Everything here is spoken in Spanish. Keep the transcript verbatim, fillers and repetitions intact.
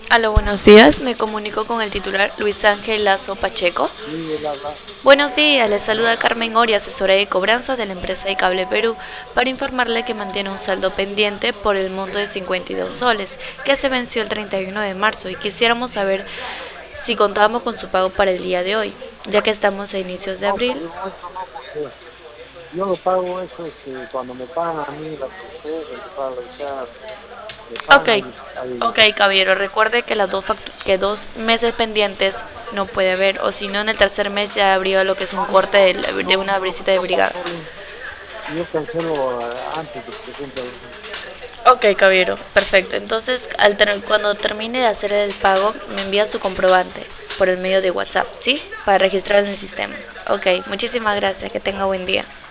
Aló, buenos días. Me comunico con el titular Luis Ángel Lazo Pacheco. Sí, él habla. Buenos días, le saluda Carmen Ori, asesora de cobranzas de la empresa de Cable Perú, para informarle que mantiene un saldo pendiente por el monto de cincuenta y dos soles, que se venció el treinta y uno de marzo y quisiéramos saber si contábamos con su pago para el día de hoy, ya que estamos a inicios de No, abril. por el momento no, porque yo lo pago eso, este, cuando me pagan a mí la empresa, el para realizar, me Ok, pagan ahí, ahí. ok, caballero, recuerde que las dos factu- que dos meses pendientes no puede haber, o si no en el tercer mes ya habría lo que es un No, no, corte de, no, la- de yo, una yo, visita de yo brigada. cancelo, yo cancelo eh, antes de que se cumpla el mes. Ok, caballero, perfecto. Entonces, al ter- cuando termine de hacer el pago, me envía su comprobante por el medio de WhatsApp, ¿sí? Para registrar en el sistema. Ok, muchísimas gracias. Que tenga buen día.